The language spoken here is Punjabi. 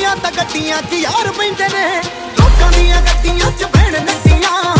ਦੀਆਂ ਤਾਂ ਗੱਡੀਆਂ 'ਚ ਯਾਰ ਪੈਂਦੇ ਨੇ, ਲੋਕਾਂ ਦੀਆਂ ਗੱਡੀਆਂ 'ਚ ਬਹਿਣ ਨੱਟੀਆਂ।